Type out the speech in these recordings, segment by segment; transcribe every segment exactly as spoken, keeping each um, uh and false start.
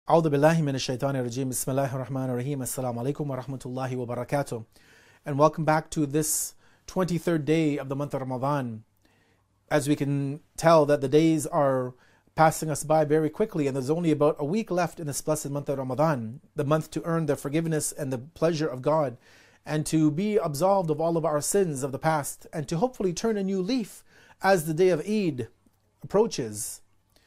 أعوذ بالله من الشيطان الرجيم بسم الله الرحمن الرحيم Assalamu alaikum wa rahmatullahi wa barakatuh. And welcome back to this twenty-third day of the month of Ramadan. As we can tell that the days are passing us by very quickly, and there's only about a week left in this blessed month of Ramadan, the month to earn the forgiveness and the pleasure of God, and to be absolved of all of our sins of the past, and to hopefully turn a new leaf as the day of Eid approaches.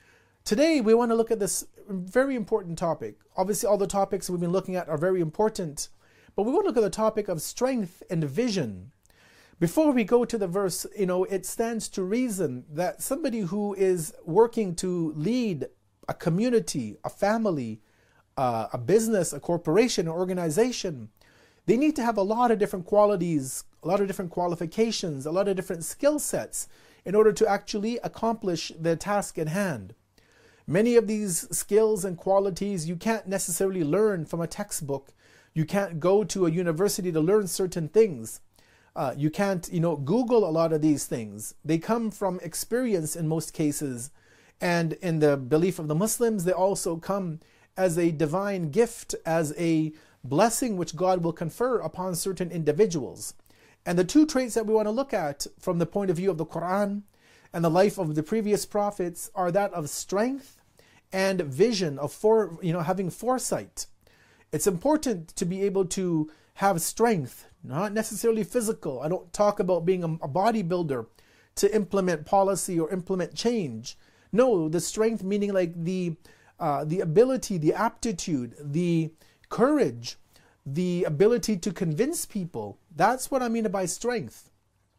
Today we want to look at this very important topic. Obviously all the topics we've been looking at are very important, but we want to look at the topic of strength and vision. Before we go to the verse, you know, it stands to reason that somebody who is working to lead a community, a family, uh, a business, a corporation, an organization, they need to have a lot of different qualities, a lot of different qualifications, a lot of different skill sets in order to actually accomplish the task at hand. Many of these skills and qualities you can't necessarily learn from a textbook. You can't go to a university to learn certain things. Uh, you can't, you know, Google a lot of these things. They come from experience in most cases. And in the belief of the Muslims, they also come as a divine gift, as a blessing which God will confer upon certain individuals. And the two traits that we want to look at from the point of view of the Quran and the life of the previous prophets are that of strength and vision, of for you know having foresight. It's important to be able to have strength, not necessarily physical. I don't talk about being a, a bodybuilder to implement policy or implement change. No, the strength meaning like the uh, the ability, the aptitude, the courage, the ability to convince people. That's what I mean by strength.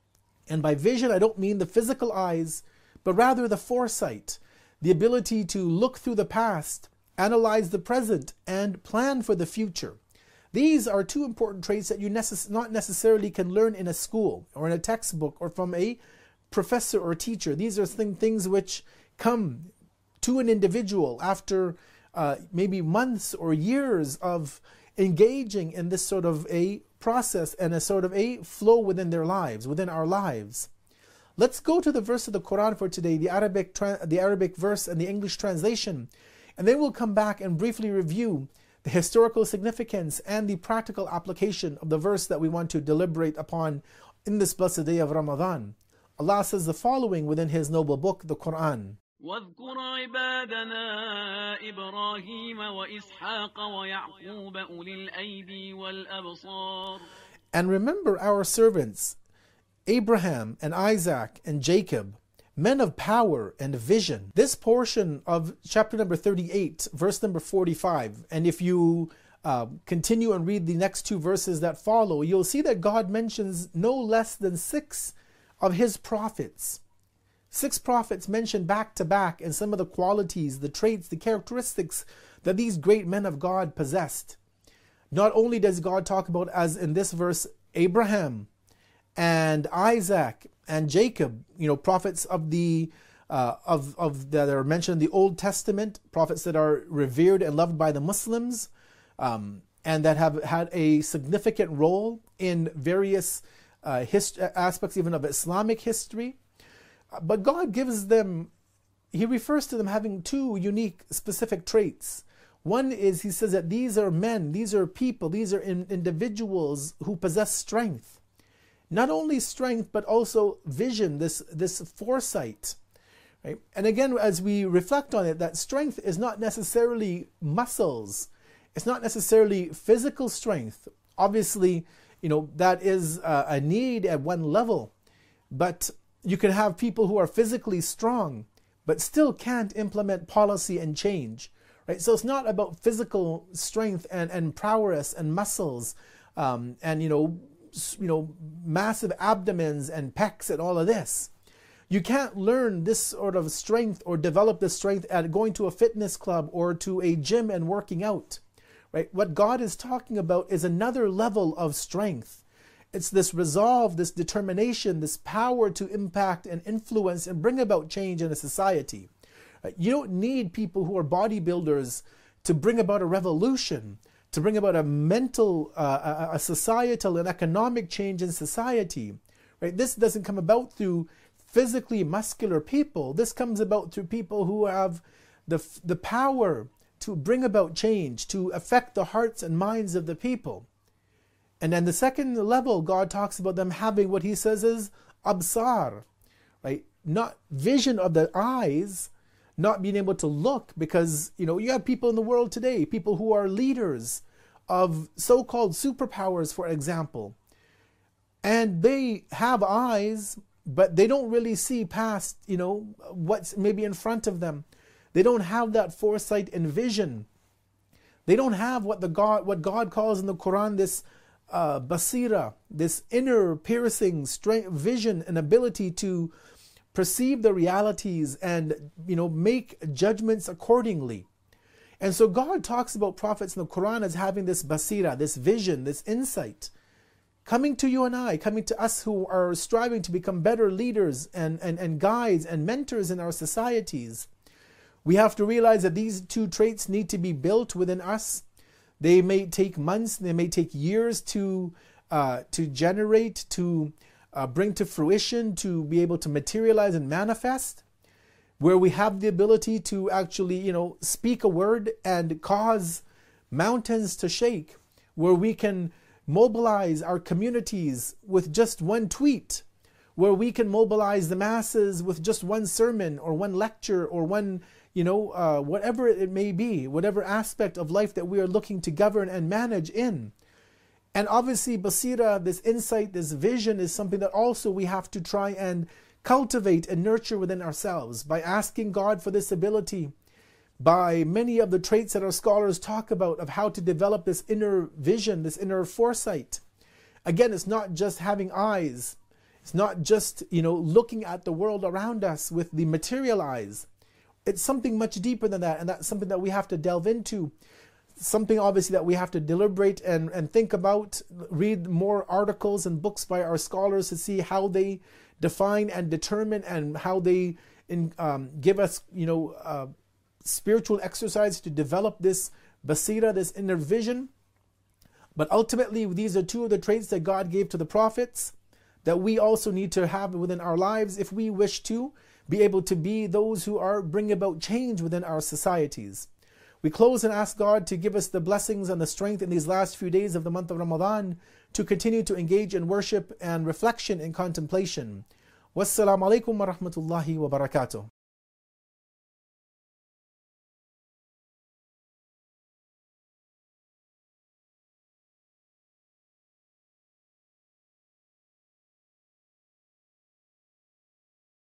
And by vision, I don't mean the physical eyes, but rather the foresight. The ability to look through the past, analyze the present, and plan for the future. These are two important traits that you necess- not necessarily can learn in a school or in a textbook or from a professor or teacher. These are th- things which come to an individual after uh, maybe months or years of engaging in this sort of a process and a sort of a flow within their lives, within our lives. Let's go to the verse of the Quran for today, the Arabic tra- the Arabic verse and the English translation, and then we'll come back and briefly review the historical significance and the practical application of the verse that we want to deliberate upon in this blessed day of Ramadan. Allah says the following within His noble book, the Quran. واذكر عبادنا إبراهيم وإسحاق ويعقوب أولي الأيدي والأبصار. And remember our servants, Abraham and Isaac and Jacob, men of power and vision. This portion of chapter number thirty-eight, verse number forty-five, and if you uh, continue and read the next two verses that follow, you'll see that God mentions no less than six of His prophets. Six prophets mentioned back to back, and some of the qualities, the traits, the characteristics that these great men of God possessed. Not only does God talk about, as in this verse, Abraham and Isaac and Jacob, you know, prophets of the uh, of of that are mentioned in the Old Testament, prophets that are revered and loved by the Muslims, um, and that have had a significant role in various uh, hist- aspects even of Islamic history. But God gives them, He refers to them having two unique specific traits. One is, He says that these are men, these are people, these are in- individuals who possess strength. Not only strength, but also vision, this, this foresight. Right? And again, as we reflect on it, that strength is not necessarily muscles. It's not necessarily physical strength. Obviously, you know, that is a, a need at one level. But you can have people who are physically strong, but still can't implement policy and change. Right? So it's not about physical strength and, and prowess and muscles um, and, you know, you know, massive abdomens and pecs and all of this. You can't learn this sort of strength or develop this strength at going to a fitness club or to a gym and working out. Right? What God is talking about is another level of strength. It's this resolve, this determination, this power to impact and influence and bring about change in a society. Right? You don't need people who are bodybuilders to bring about a revolution, to bring about a mental, uh, a, a societal and economic change in society. Right? This doesn't come about through physically muscular people. This comes about through people who have the, the power, to bring about change, to affect the hearts and minds of the people. And then the second level, God talks about them having what he says is absar, right? Not vision of the eyes, not being able to look, because, you know, you have people in the world today, people who are leaders of so-called superpowers, for example, and they have eyes, but they don't really see past, you know, what's maybe in front of them. They don't have that foresight and vision. They don't have what the God, what God calls in the Quran, this uh, basira, this inner piercing strength, vision and ability to perceive the realities and, you know, make judgments accordingly. And so God talks about prophets in the Quran as having this basira, this vision, this insight, coming to you and I, coming to us who are striving to become better leaders and, and, and guides and mentors in our societies. We have to realize that these two traits need to be built within us. They may take months, they may take years to uh, to generate, to uh, bring to fruition, to be able to materialize and manifest, where we have the ability to actually, you know, speak a word and cause mountains to shake, where we can mobilize our communities with just one tweet, where we can mobilize the masses with just one sermon or one lecture or one, you know, uh, whatever it may be, whatever aspect of life that we are looking to govern and manage in. And obviously, basira, this insight, this vision is something that also we have to try and cultivate and nurture within ourselves by asking God for this ability, by many of the traits that our scholars talk about of how to develop this inner vision, this inner foresight. Again, it's not just having eyes. It's not just, you know, looking at the world around us with the material eyes. It's something much deeper than that, and that's something that we have to delve into. Something obviously that we have to deliberate and, and think about, read more articles and books by our scholars to see how they define and determine and how they in, um, give us, you know, uh, spiritual exercise to develop this basira, this inner vision. But ultimately, these are two of the traits that God gave to the prophets that we also need to have within our lives if we wish to be able to be those who are bringing about change within our societies. We close and ask God to give us the blessings and the strength in these last few days of the month of Ramadan to continue to engage in worship and reflection and contemplation. Wassalamu alaikum wa rahmatullahi wa barakatuh.